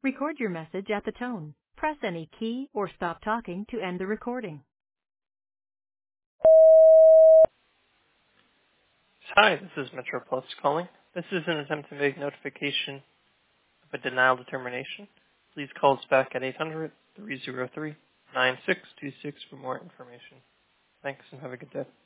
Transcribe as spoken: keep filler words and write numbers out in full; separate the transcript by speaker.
Speaker 1: Record your message at the tone. Press any key or stop talking to end the recording.
Speaker 2: Hi, this is Metro Plus calling. This is an attempt to make notification of a denial determination. Please call us back at eight hundred, three oh three, nine six two six for more information. Thanks and have a good day.